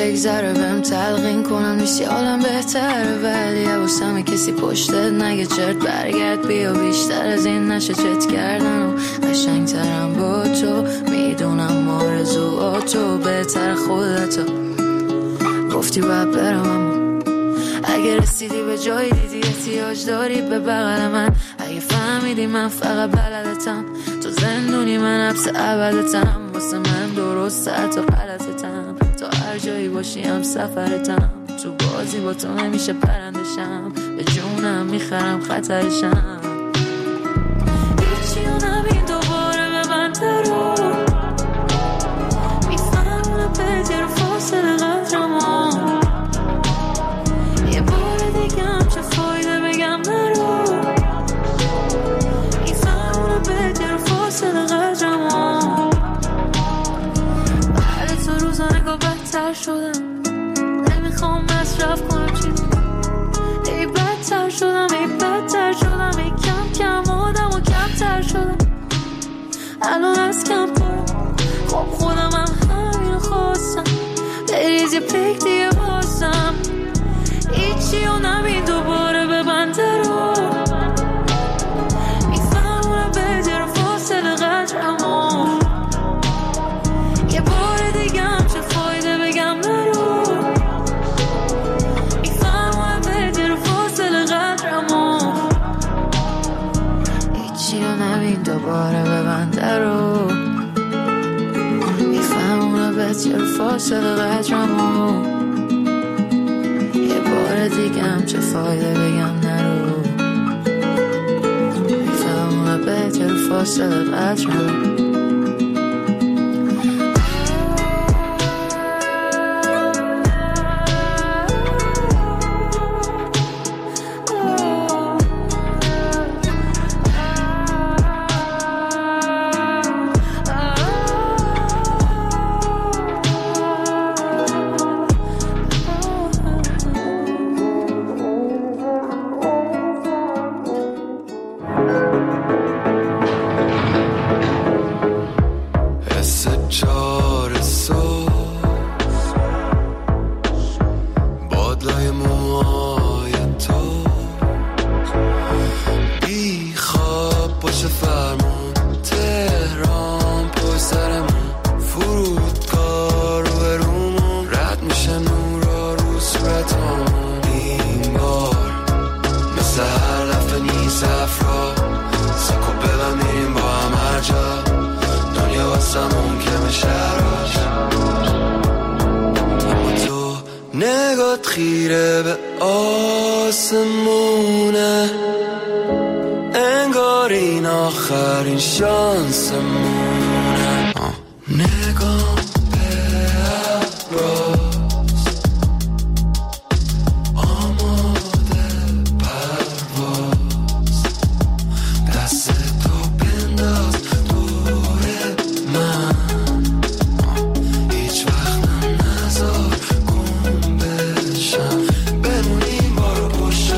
بگذره بهم تلقین کنم نیستی حالم بهتره، ولی حواسم کسی پشتت نگه چرت برگرد بیا، بیشتر از این نشه چت کردن و قشنگترم با تو، میدونم آرزوهاتو بهتر خودتو گفتی باید برم، اما اگه رسیدی به جایی دیدی احتیاج داری به بغل من، اگه فهمیدی من فقط بلدتم، تو زندونی من حبس ابدتم، واسه من درسته حتی غلطتم، تو هر جایی باشی هم سفرتم، تو بازی با تو نمیشه پرندشم، به جونم میخرم خطرشم، هیچی رو نبین دوباره به من درو، میفهمونه پیتی رو فاصله قدرمو، یه بار دیگه هم چه فایده بگم نرو، میفهمونه پیتی رو فاصله قدرمو، بعد تو روزا نگاه بدتر شدم، نمیخوام مصرف کنم چی ای بدتر شدم، ای بدتر شدم، ای کم کم آدم و کمتر شدم، الان از کم پرم، خب خودم هم همین خواستم، بریز یه پیک دیگه بازم، هیچی رو نبین دوباره به بنده رو، میفهمونه بدر فاصله قدرمو، یه بار دیگه هم چه فایده بگم نرو، میفهمونه بدر فاصله قدرمو، هیچی رو نبین دوباره به بنده رو، میفهمونه بدر فاصله قدرمو، یه بار دیگه هم چه فایده بگم نرو، میفهمونه بدر فاصله قدرمو. نگات خیره به آسمونه، انگار این آخرین شانسمونه، نگاه به ابراز آماده پرواز، دست تو بنداز دور من، هیچ وقت نذار گم بشم، بمونیم بارو پشت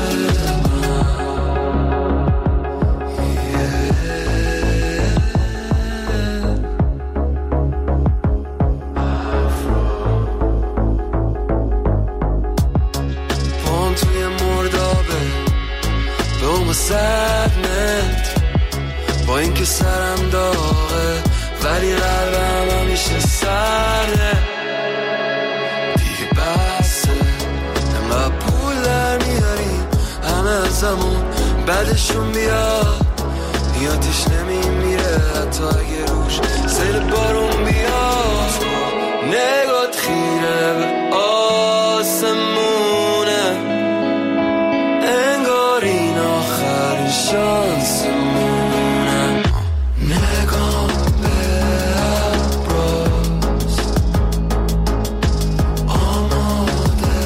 سرنت، با اینکه سرم داغه ولی قلبم همیشه سرده، دیگه بسه انقدر پول در میاریم همه ازمون بعدشون بیاد، نیاتش نمیمیره حتی اگه روش سیل بارون بیاد، نگات خیره به آسمونه، انگار این آخرین شانسمونه، نگاه به ابراز آماده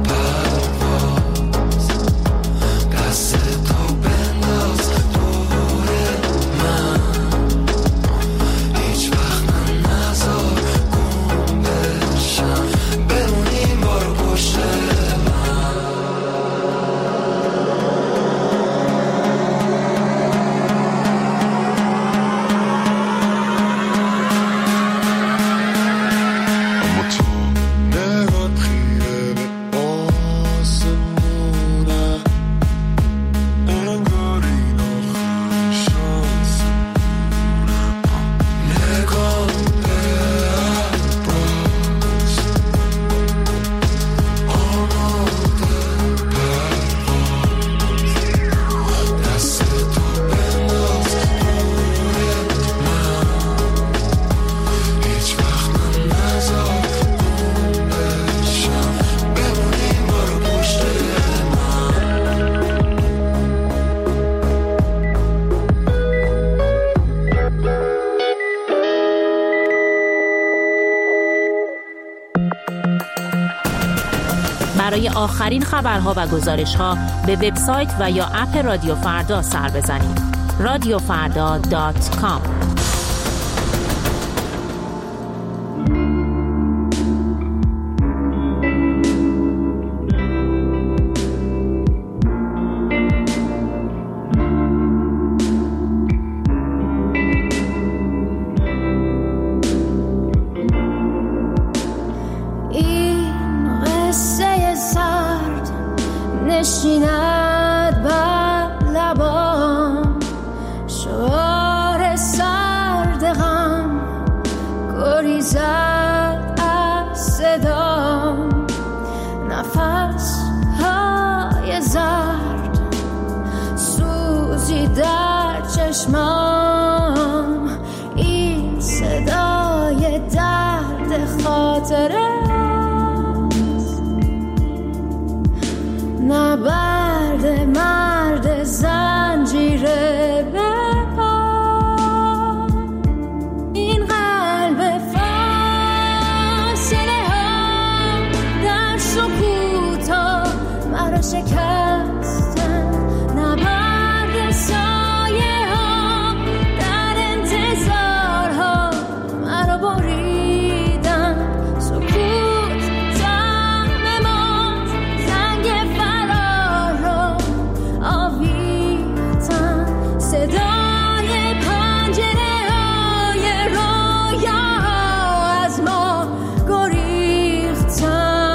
پرواز، دست تو بنداز دور من، هیچ وقت من نذار گم بشم، آخرین خبرها و گزارش‌ها به وبسایت و یا اپ رادیو فردا سر بزنید. radiofarda.com. نشیند بر لبام شعار سرد غم گریزد از صدام نفس های زرد سوزی در چشمام این صدای درد خاطره نبرد مرد زنجیره به پا این قلب فاصله ها در سکوت ها مرا شکستن نبرد سایه ها در انتظار ها مرا بریدن سکوت تم ما زنگ آویختن صدای پنجره های رویا از ما گریختن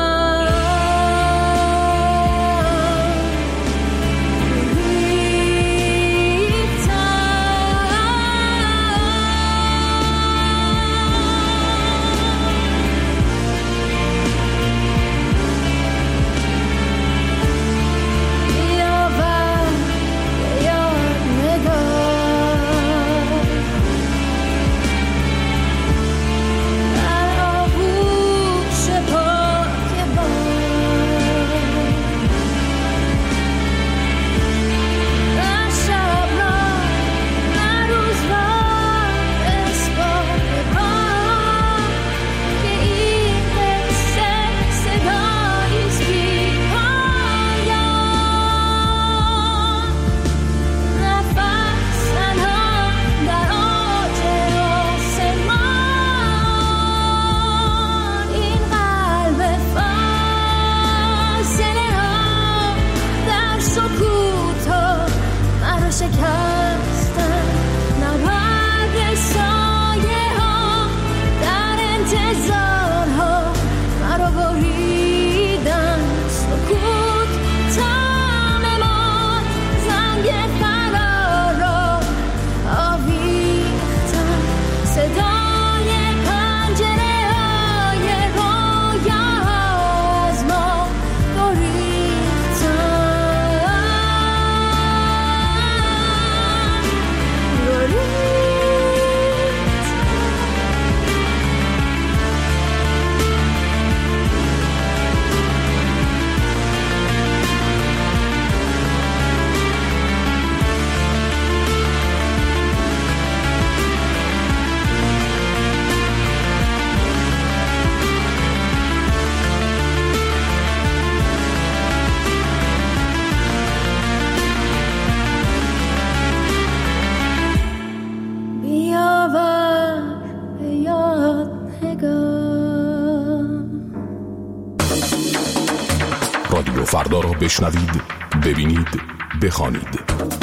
رادیو فردا را بشنوید، ببینید، بخوانید.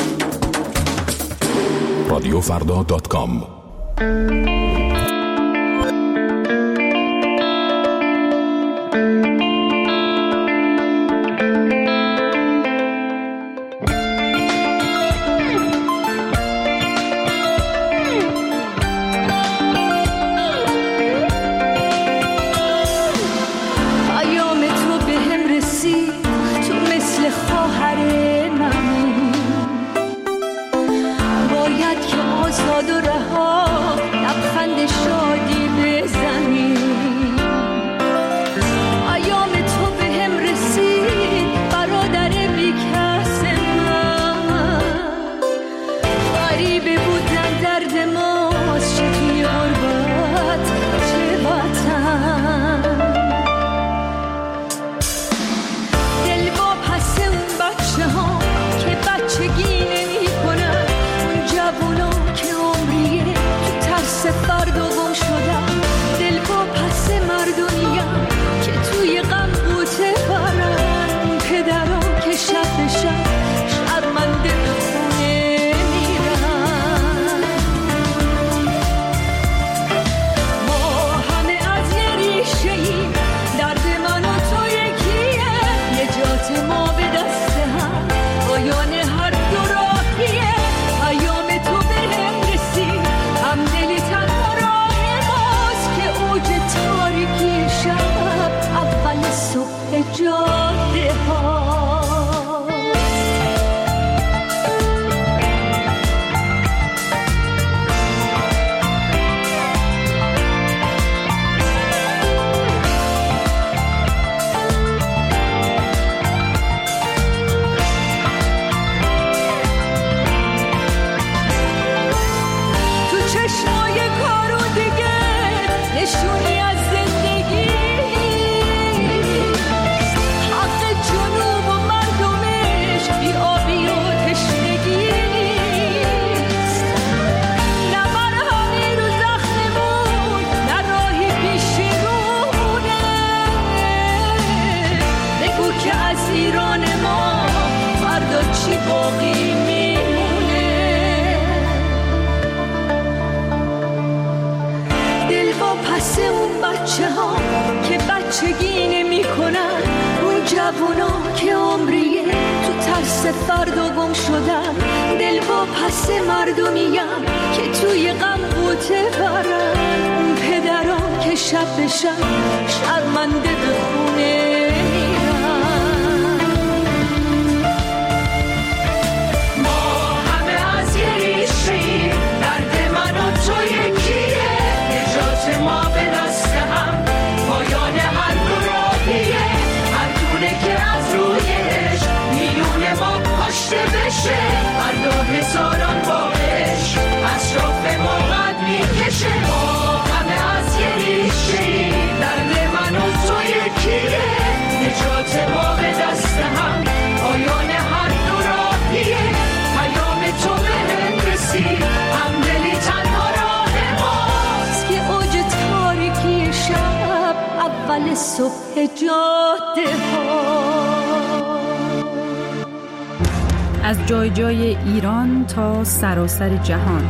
radiofarda.com. باید که آزاد و رها لبخند واسه مردمیم که توی غم بوته برن، پدرام که شب به شب شرمنده به خونه میرن. ما همه از یه ریشیم، درد من و تو یکیه، نجات ما به دست هم، پایان هر دو راهیه، هر دونه که از روی عشق میون ما پاشته بشه، هر دو هزاران باش اطراف ما قد میکشه. ما همه از یه ریشیم، درد من و تو یکیه، نجات ما به دست هم، پایان هر دو راهیه، پیام تو به هم رسید، همدلی تنها راه ماست که اوج تاریکی شب اول صبح جاده ها. از جای جای ایران تا سراسر جهان،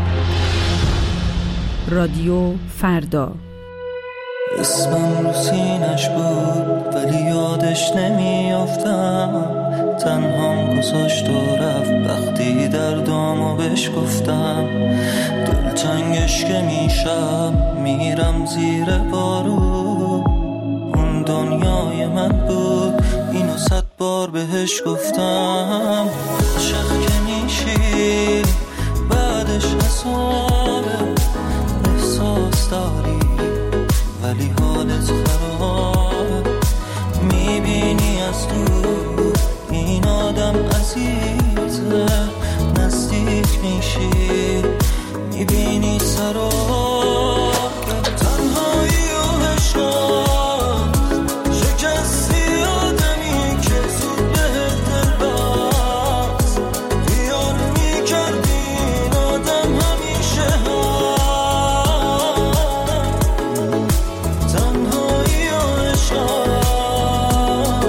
رادیو فردا. اسمم رو سینش بود ولی یادش نمیافتم، تنهام گذاشت و رفت وقتی دردامو بهش گفتم. دلتنگش که میشم میرم زیر بارو، اون دنیای من بود اینو 100 بار بهش گفتم. عاشق که میشی بعدش حسابه، احساس داری ولی حالت خراب، میبینی از دور این آدم عزیزه، نزدیک میشی میبینی سراب. تنهایی و عشقم شکستی آدمی که زود بهت دل بست، خیال میکردی این آدم همیشه تنهایی و عشقم،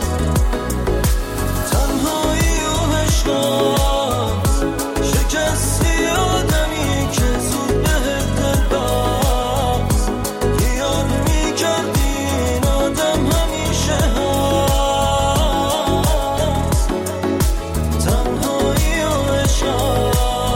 تنهایی و عشقم شکستی آدمی که زود بهت دل بست، خیال میکردی این آدم همیشه هست، تنهایی و عشقم.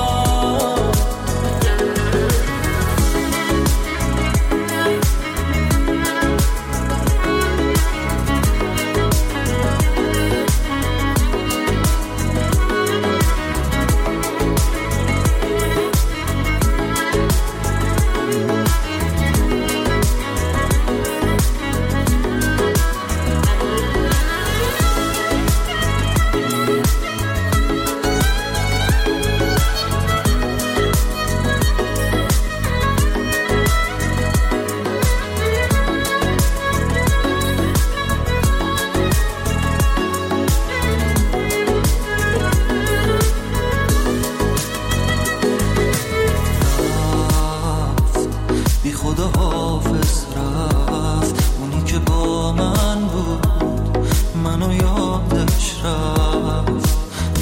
بی خدا حافظ رفت، اونی که با من بود منو یادش رفت.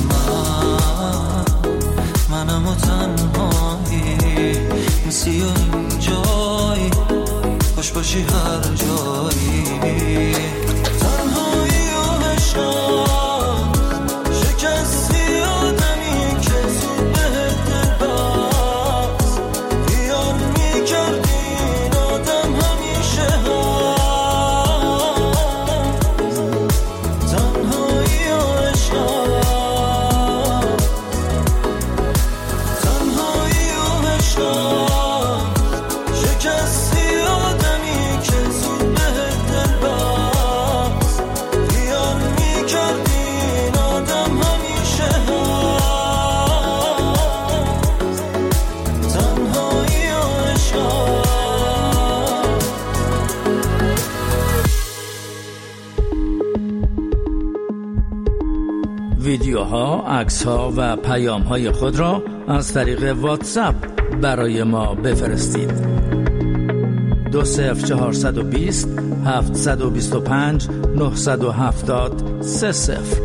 منم و تنهایی میسی و این جایی، خوش باشی هر جایی. تنهایی و عشقم شکستی آدمی که زود بهت دل بست، خیال میکردی این آدم همیشه هست، تنهایی و عشقم، تنهایی و عشقم شکستی آدمی که زود بهت دل بست، خیال میکردی این آدم همیشه هست، تنهایی و عشقم. ویدیوها، عکس‌ها و پیام‌های خود را از طریق واتساپ برای ما بفرستید. 20420 725 970 30.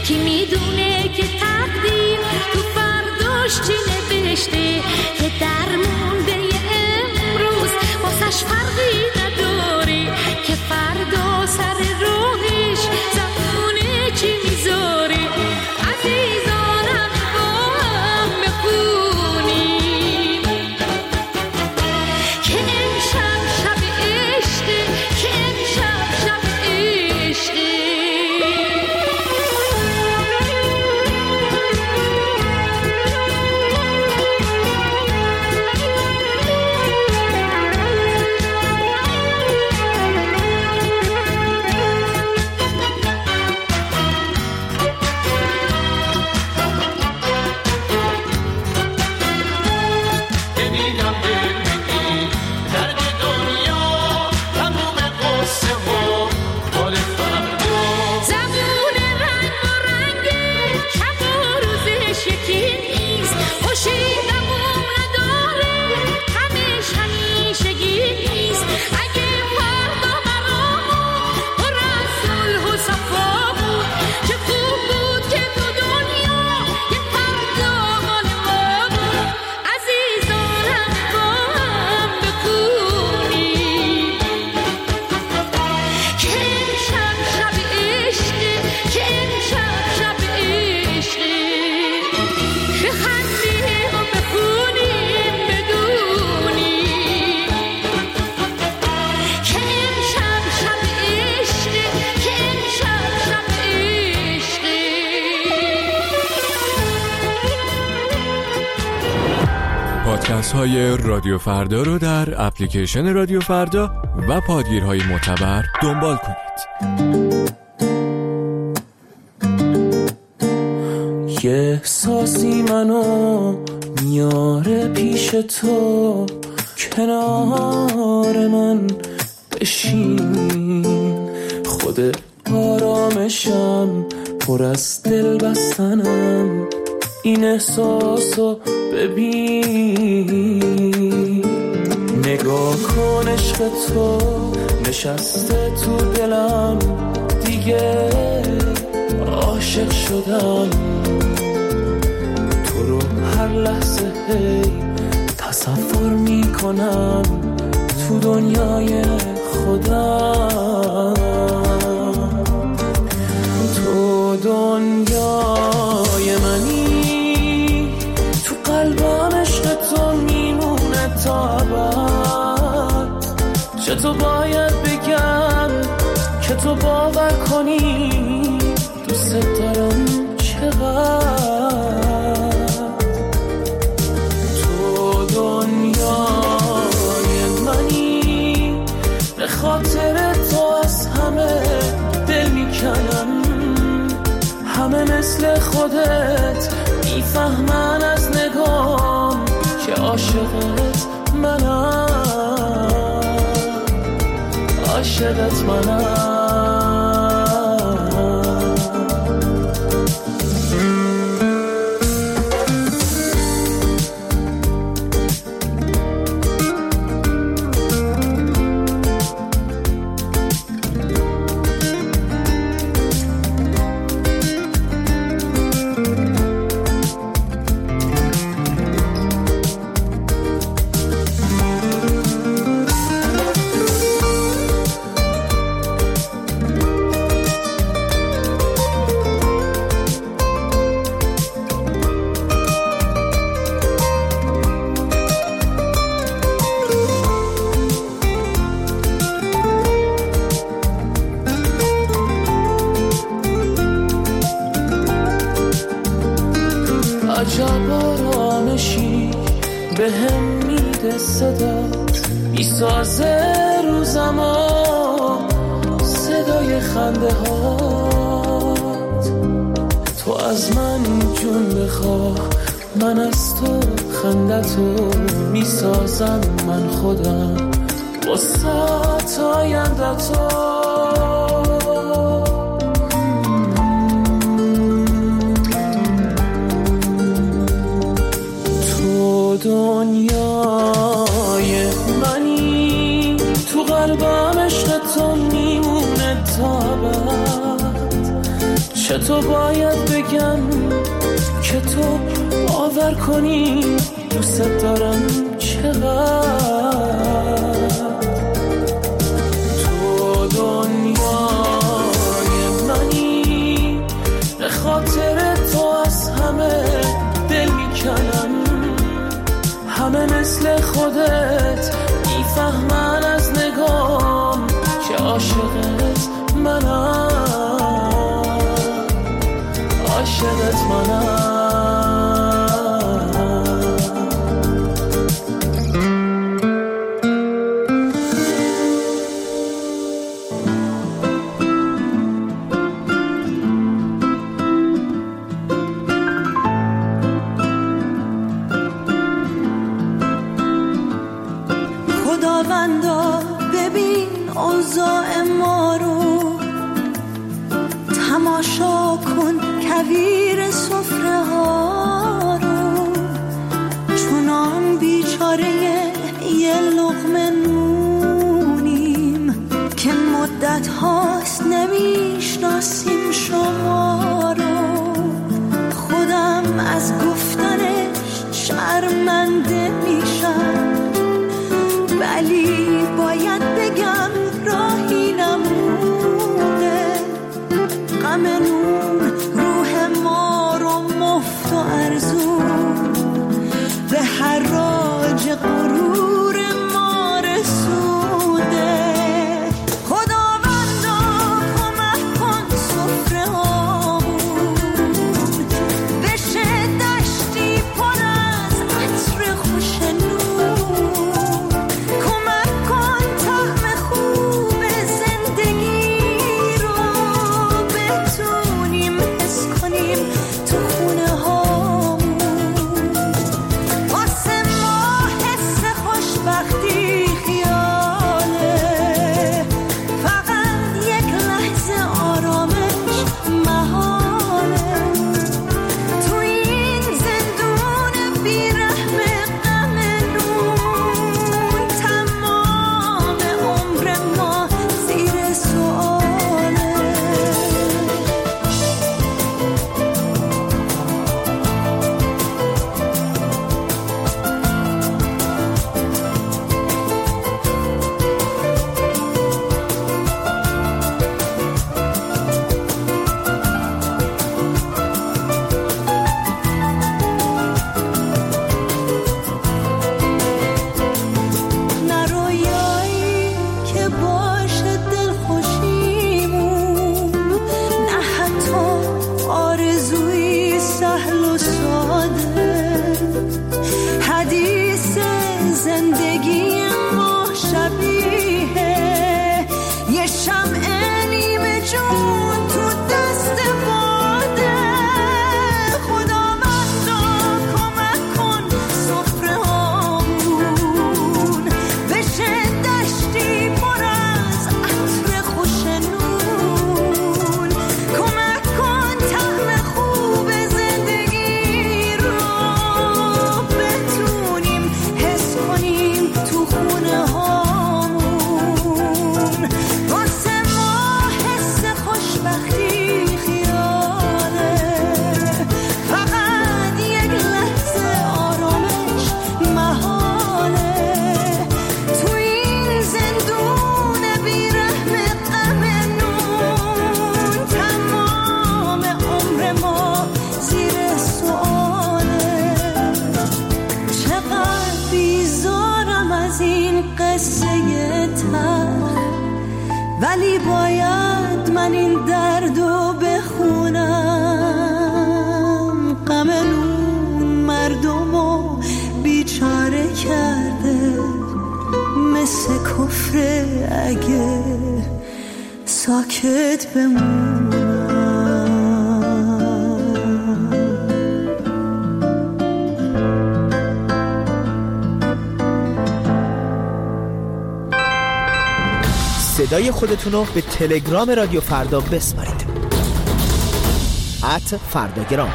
کی میدونه که تقدیر تو فرداش چی نوشته، که درمونده امروز واسش فرقی نداره، که فردا سر راهش زمونه چی میذاره. عزیزانم با هم بخونیم که امشب شب عشقه، که امشب شب عشقه. پادکست های رادیو فردا رو در اپلیکیشن رادیو فردا و پادگیرهای معتبر دنبال کنید. یه احساسی منو میاره پیش تو، کنار من بشین، خود آرامشم پر از دل بستنم، این احساسو ببین. نگاه کن عشق تو نشسته تو دلم، دیگه عاشق شدم، تو رو هر لحظه هی تصور میکنم تو دنیای خودم، تو دنیای منی، تو قلبم عشق تو میمونه تا ابد. چطور باید بگم که تو باور کنی دوست دارم چقدر. تو دنیای منی، به خاطر تو از همه دل میکنم، همه مثل خودت میفهمن از نگام که عاشقت منم، عاشقت منم. عجب آرامشی به هم میده صدات، میسازه روزمو صدای خنده هات. تو از من جون بخواه، من از تو خندتو میسازم، من خودم واسه آیندتو. دنیای منی، تو قلبم عشق تو میمونه تا ابد. چطور باید بگم که تو باور کنی دوست دارم چقدر. تو دنیای منی، به خاطر تو از همه دل میکنم. همه مثل خودت میفهمن از نگام که عاشقت منم، عاشقت منم. خداوندا ببین اوضاع ما رو، تماشا کن کویر سفره ها رو. چونان بیچاره یه لقمه نونیم که مدت هاست نمیشناسیم شما رو. خودم از گفتنش شرمنده میشم، ولی باید بگم راهی نمونه. غم نون روح ما رو مفت و ارزون به حراج غرور ما رسونده. خداوندا کمک کن سفره هامون بشه دشتی پر از عطر خوش نون. کمک کن طعم خوب زندگی رو بتونیم حس کنیم تو خونه هامون. واسه ما حس خوشبختی خیاله، فقط یک لحظه آرامش محاله. تو این زندون بیرحم غم نون، تمام عمر ما زیر سؤاله. نه رویایی که باشه دلخوشیمون، نه حتی آرزوی سهل و ساده. حدیث زندگی ما شبیه یه شمع نیمه جون تو دست باده. خداوندا کمک کن سفره هامون بشه دشتی پر از عطر خوش نون. کمک کن طعم خوب زندگی رو بتونیم حس کنیم تو خونه هامون. واسه ما حس خوشبختی خیاله، فقط یک لحظه آرامش محاله. تو این زندون بیرحم غم نون، تمام عمر ما زیر سؤاله. چقدر بیزارم از این قصه تلخ، ولی باید من این دردو بخونم. غم نون مردمو بیچاره کرده، مثل کفر اگه ساکت بمونم. صدای خودتونو به تلگرام رادیو فردا بسپارید. @فرداگرام.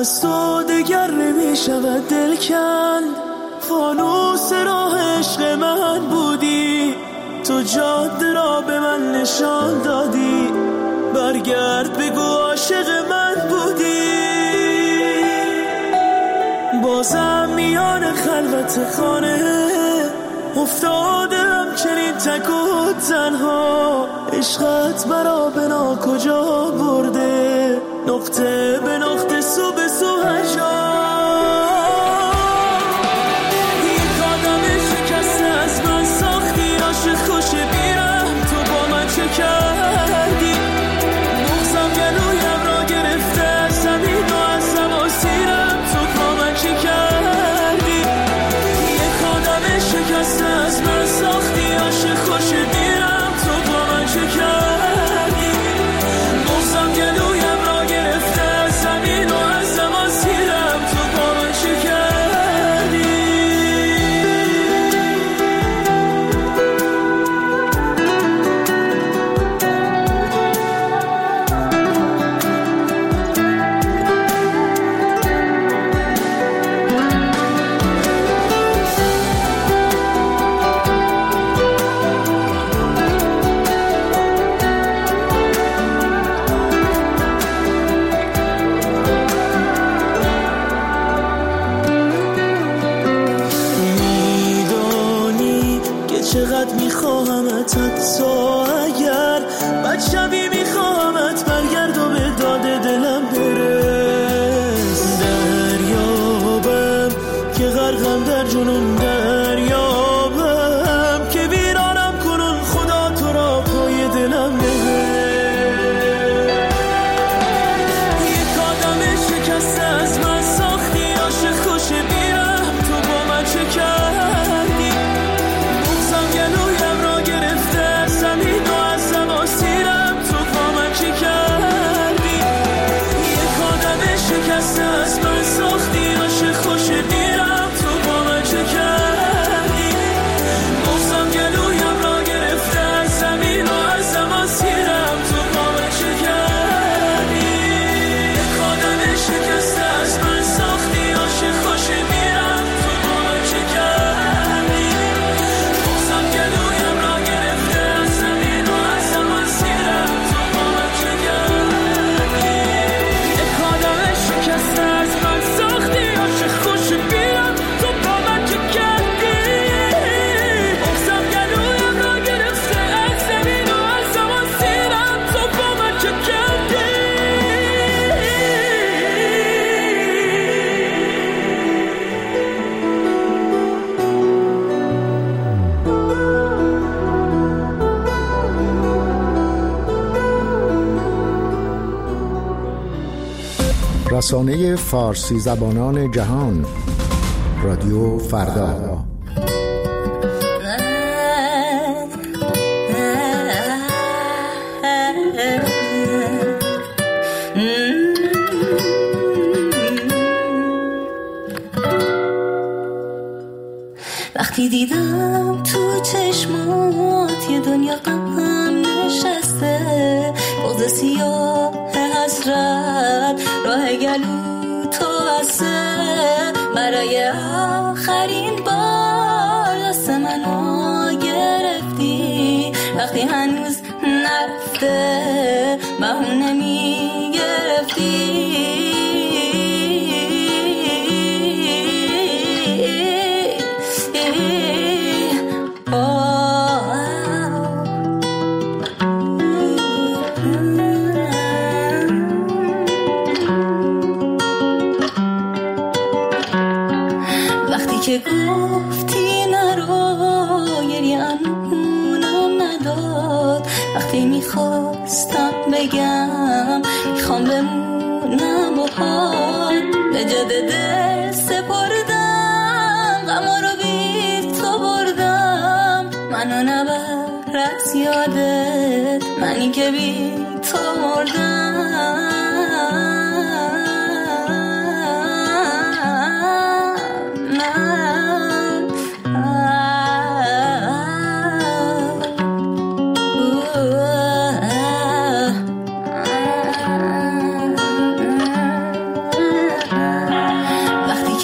از تو دگر نمیشود دل کند، فانوس راه عشق من بودی، تو جاده را به من نشان دادی، برگرد بگو عاشق من بودی. بازم میان خلوت خانه افتادم چنین تک و تنها، عشقت مرا به ناکجا برده، نقطه به نقطه سو به سو هجا. یک آدم شکسته از من ساختی، عاشق خوش بیرم تو با من چه کردی، بغضم گلویم را گرفته از زمین و از زمان سیرم تو با من چه کردی. یک آدم شکسته از من ساختی، عاشق خوش بیرم تو با من چه کردی، بغضم گلویم را گرفته از زمین و از زمان سیرم تو با من چه کردی. چقدر میخواهمت حتی اگر بد شبی میخواهمت برگرد و به داد دلم برس. دریابم که غرقم در جنون، دریابم که ویرانم کنون، خدا تو را پای دلم ببر. یک آدم شکسته از من ساختی، عاشق خوش بیرم تو با من چه کردی، گلویم را گرفته از زمین و از زمان سیرم تو با من چه کردی. یک آدم شکسته از من ساختی، عاشق خوش بیرم تو با من چه کردی، بغضم گلویم را گرفته از زمین و از زمان سیرم تو با من چه کردی. یک آدم شکسته از من ساختی، عاشق خوش بیرم تو با من چه کردی، بغضم گلویم را گرفته از زمین و از زمان سیرم تو با من چه کردی. یک آدم شکسته از من ساختی، عاشق خوش بیرم تو با من چه کردی، بغضم گلویم را گرفته از زمین و از زمان سیرم تو با من چه کردی. رسانه فارسی زبانان جهان، رادیو فردا. وقتی دیدم تو چشمات یه دنیا غم نشسته، بغض سیاه حسرت راه گلو تو هسته، برای آخرین بار دست منو گرفتی، وقتی هنوز نرفته بهونه میگرفتی. که گفتی نرو گریه‌مونم نداد، وقتی میخواستم بگم میخوام بمونم باهات، به جد دل سپردم غما رو بی تو بردم، منو نبر از یادت، منی که بی تو مردم.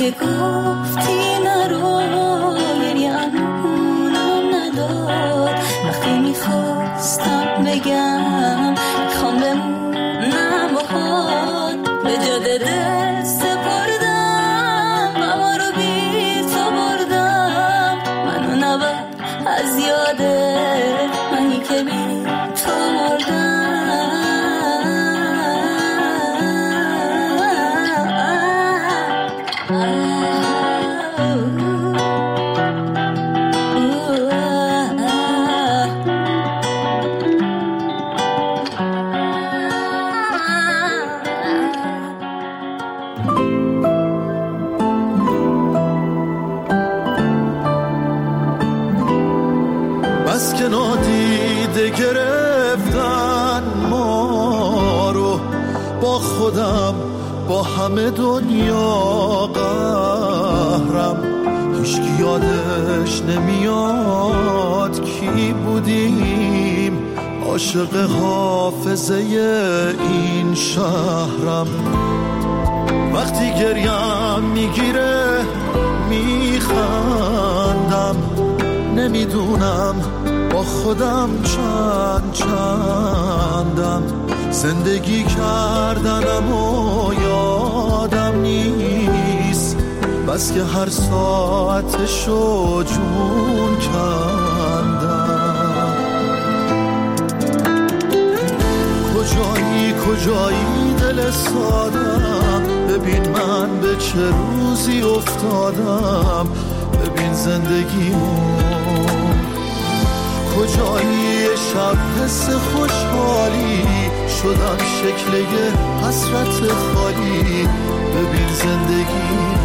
که گفتی نرو گریه انمونم نداد وقتی میخواستم بگم میخوام بمونم باهات به جاده دل سپردم غما رو بی تو بردم منو نبر از یاده منی که بی تو مردم بس که نادیده گرفتن ما رو با خودم با همه دنیا قهرم هیچکی یادش نمیاد کی بودیم عاشق حافظه این شهرم وقتی گریم میگیره میخندم نمیدونم با خودم چندم زندگی کردنم و یادم نیست بس که هر ساعتشو جون کندم کجایی دل سادم ببین من به چه روزی افتادم ببین زندگیمو کجایی شب حس خوشحالی شدم شکل یه حسرت خالی ببین زندگیمو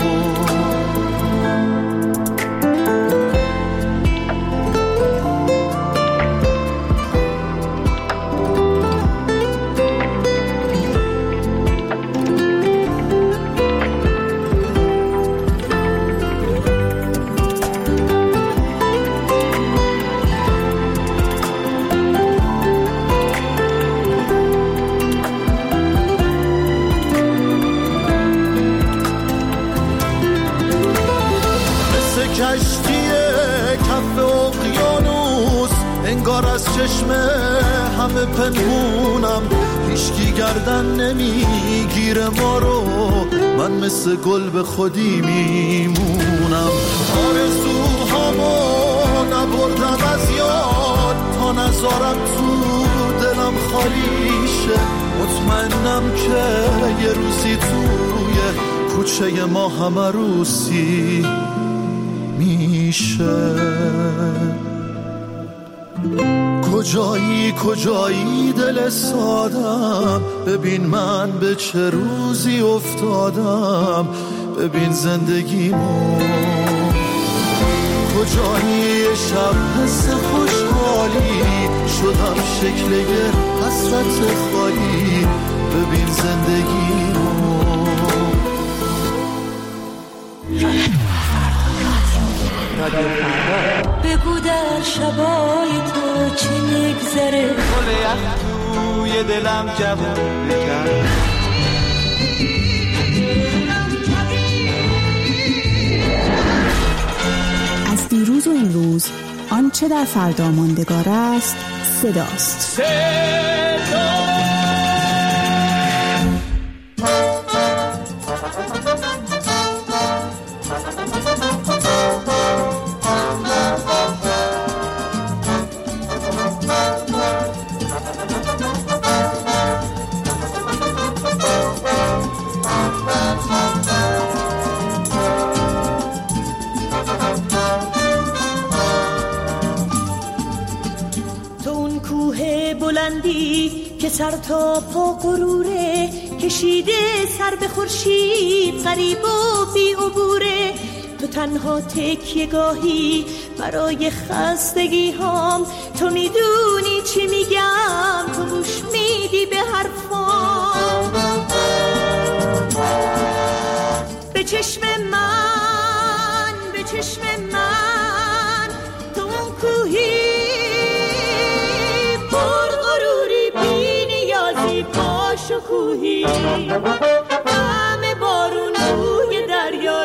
از چشم همه پنهونم هیچکی گردن نمیگیره ما رو من مثل گل به خودی میمونم آرزوهامو نبردم از یاد تا نذارم تو دلم خالی شه مطمئنم که یه روزی توی کوچه ما هم عروسی میشه کجایی دل سادم ببین من به چه روزی افتادم ببین زندگیمو کجایی شب حس خوشحالی شدم شکل یه حسرت خالی ببین زندگیمو بگو در شبای تو چی میگذره گل یخ توی دلم جوون بکرد از دیروز و امروز آنچه در فردا ماندگار است صداست. که سر تا پا غروره کشیده سر به خورشید غریب و بی عبوره تو تنها تکیه گاهی برای خستگی هام تو میدونی چی میگم تو گوش میدی به حرفام به چشم من تو اون کوهی با شکوهی همه بارون روی دریا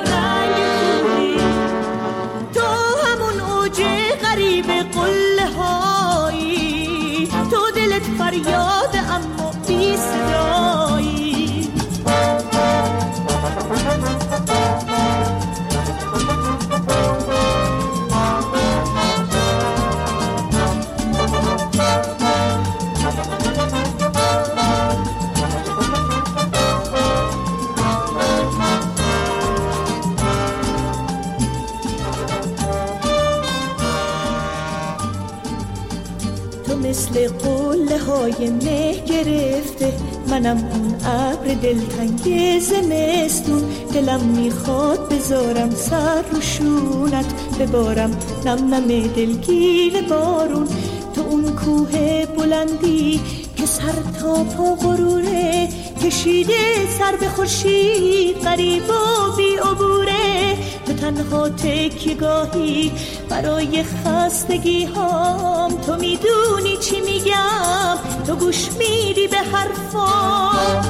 مثل قله های مه گرفته، منم اون ابر دلتنگ زمستون. دلم میخواد بذارم سر رو شونت، ببارم نم نم دلگیر بارون. تو اون کوه بلندی که سر تا پا غروره، کشیده سر به خورشید غریب و بی عبوره. تو تنها تکیه‌گاهی برای خستگی هام، تو میدونی چی میگم، تو گوش میدی به حرفام.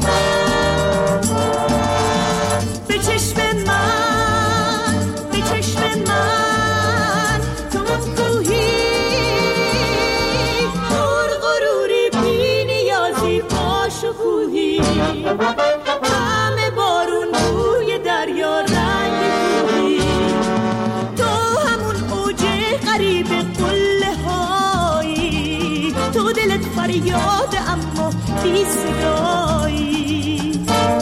به چشم من، به چشم من، تو اون کوهی پر غروری بی نیازی باشکوهی. همه بارون بوی دریا رنگ کوهی، تو همون اوج غریب قله هایی. تو دلت فریاد اما بی صدایی.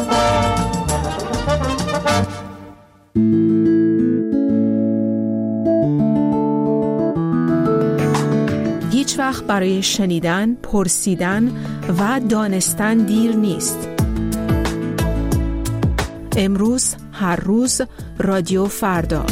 هیچ وقت برای شنیدن، پرسیدن و دانستن دیر نیست. امروز، هر روز، رادیو فردا.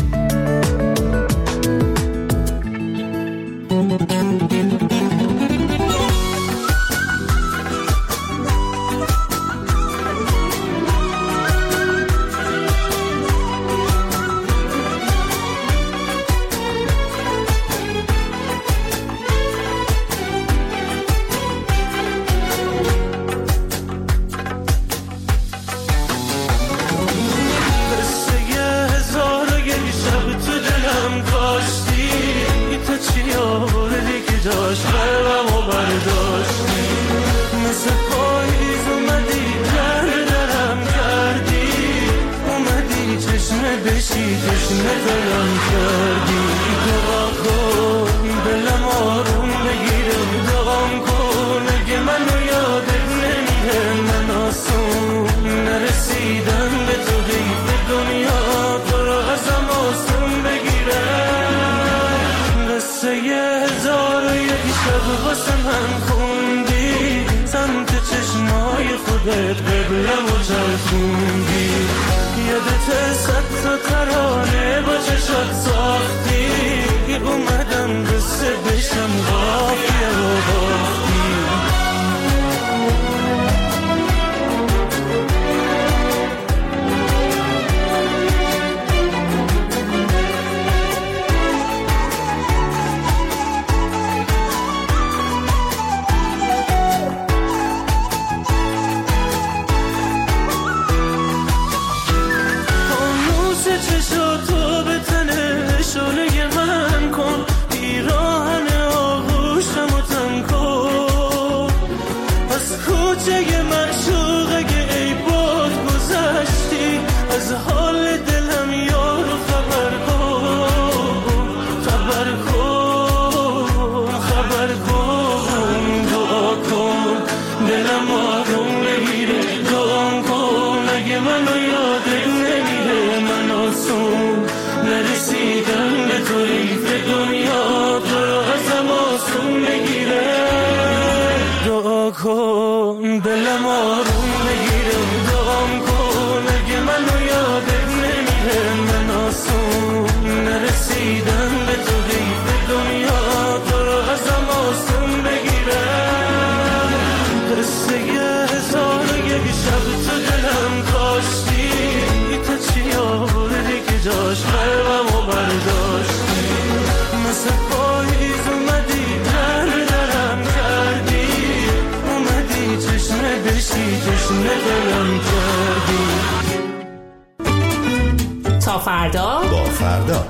تا فردا با فردا.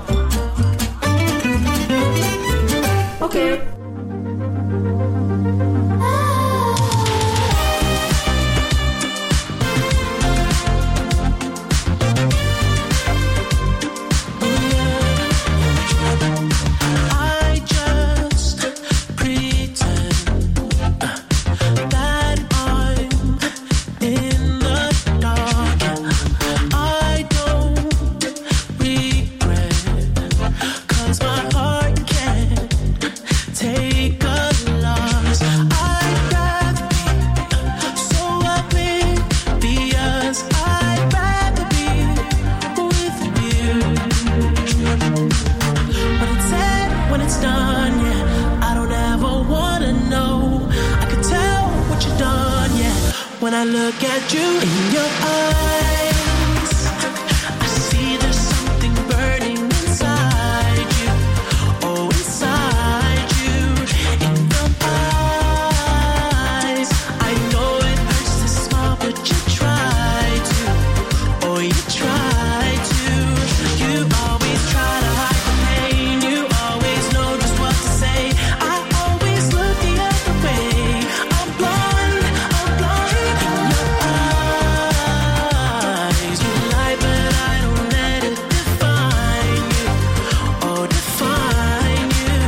اوکی. Take in your eyes. I see there's something burning inside you. Oh, inside you. In your eyes. I know it hurts to smile, but you try to. Oh, you try to. You always try to hide the pain. You always know just what to say. I always look the other way. I'm blind. In your eyes. You lie, but I don't let it define you. Oh, define you.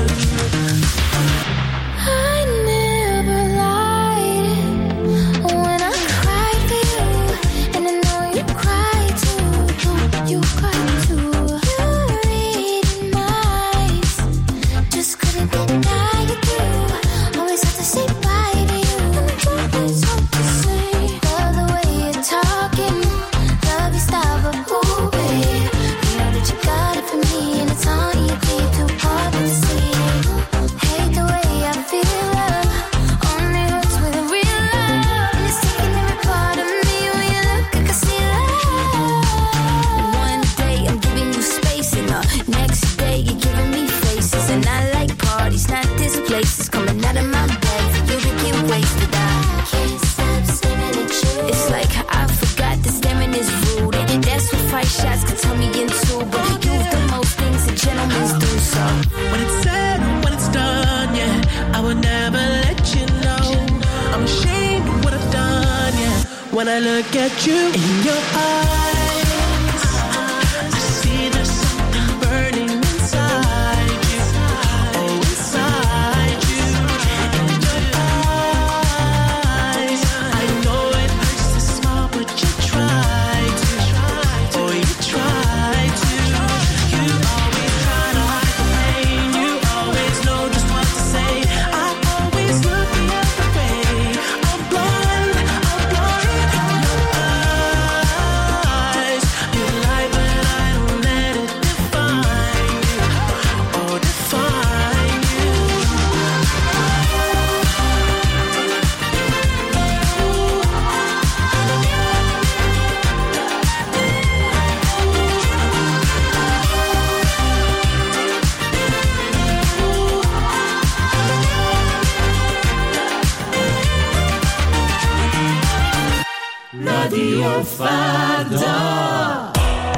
I never lied when I cried for you, and I know you cried too. You cried too. You read minds, just couldn't deny you do. Always have to say bye to you, and I always hope to say. Love the way you're talking, love your style, but ooh, babe, you know that you got it for me, and it's all you did, too hard to see. Hate the way I feel love, only hurts with a real love, and it's taking every part of me. When you look, I can see love. One day I'm giving you space, and the next day you're giving me faces. And I like parties, not this place. It's coming out of my bed for you to get wasted. I can't stop staring at you. It's like I forgot that staring is rude, and that's what 5 shots could turn me into. But you've done most things that gentlemen do, so When it's said and when it's done, yeah, I would never let you know. I'm ashamed of what I've done, yeah. When I look at you in your eyes, I see there's something burning inside you. Oh, inside you. In your eyes, I know it hurts to smile, but you try to. Oh, you try to. You always try to hide the pain. You always know just what to say. I always look the other way. I'm blind. In your eyes. You lie, but I don't let it define you. Oh, define you. رادیو فردا.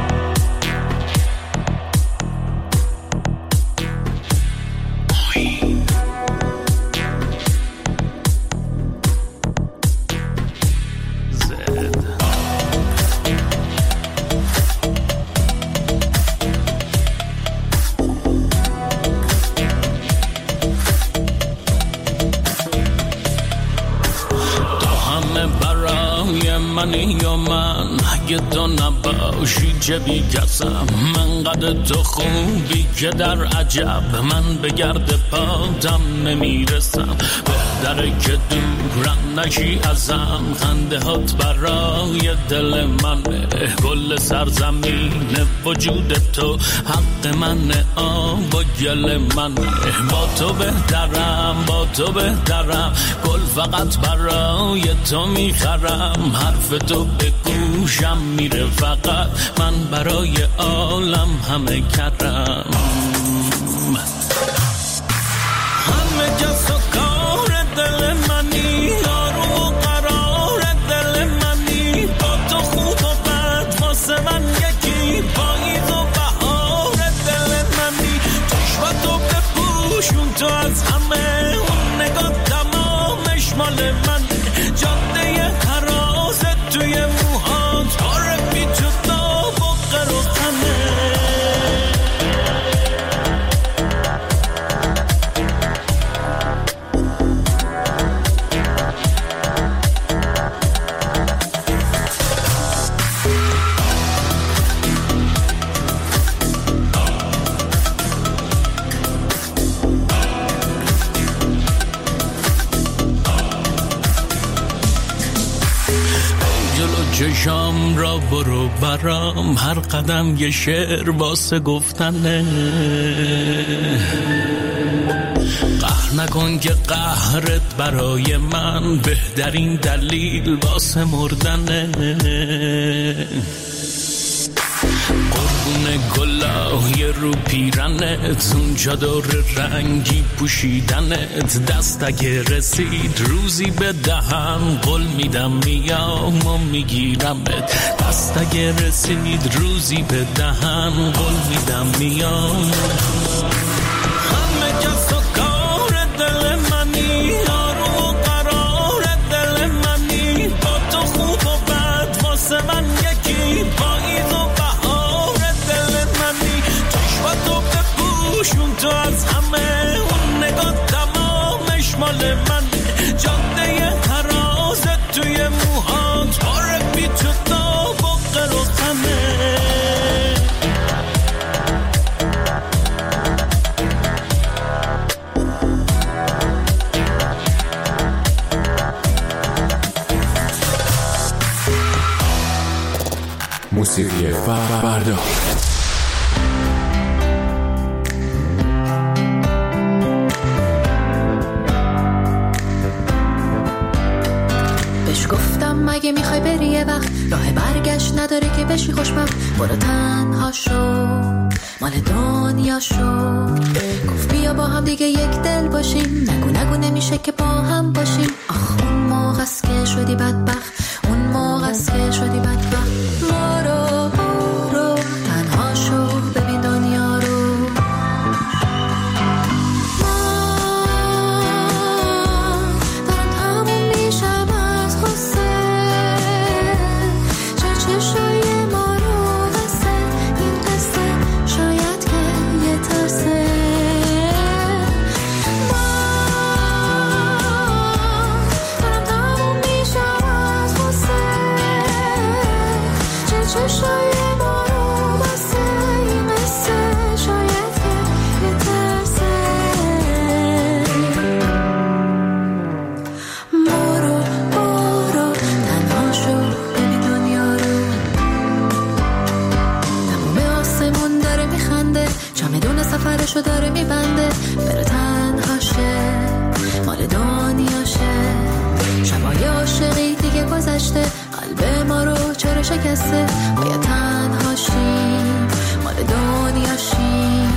منی یا من اگه تو نباشی چه بیکسم من قد تو خوبی که در عجب من به گرد پاتم نمیرسم بهتره که دورم نشی ازم خنده هات برای دل منه کل سرزمین وجود تو حق منه آب و گل منه با تو بهترم گل فقط برای تو میخرم حرف تو به گوشم میره فقط من برای عالم همه کردم همه کس و کار دل منی یارو و قرار دل منی با تو خوب و بد واسه من یکی پاییز و بهار دل منی چشمتو بپوشون تو از همه اون نگاه تمامش مال من جاده حراست توی موهات کار بی تو داب و قروخنه چشام را برو برام هر قدم یه شعر واسه گفتنه نکن که قهرت برای من بهترین دلیل واسه مردنه. قربون گلای رو پیرنت اونجا دور رنگی پوشیدنت، دست اگه رسید روزی به دهن قول میدم میام و میگیرمت، دست اگه رسید روزی به دهن قول میدم میام. همه کس و کار دل منی، آروم و قرار دل منی، با تو خوب و بد واسه من یکی، پاییز و بهار دل منی، چشماتو بپوشون تو از همه، اون نگاه تمامش مال من، جاده حرازت توی موهات باره بی تو تا بقل و خمه. موسیقی فردا. بهش گفتم مگه میخوای بری یه وقت، راه برگشت نداره که بشی خوشبخت، برو تنها شو مال دنیا شو. گفت بیا با هم دیگه یک دل باشیم، نگو نمیشه که با هم باشیم. آخ اون موقع است که شدی بدبخت، اون موقع است که شدی بدبخت. برو تنها شو ببین دنیا رو. من دارم تموم میشم از غصه، چشای ما رو بسته، این قصه شاید که یه ترسه. دارم تموم میشم از غصه، چشای ما رو بسته، این قصه شاید که یه ترسه. برو تنها شو ببین دنیا رو. تموم آسمون داره میخنده، چمدون سفرشو داره میبنده، بره تنها شه مال دنیاشه. شبای عاشقی دیگه گذشته، قلب ما رو چرا شکسته، باید تنها شیم مال دنیا شیم.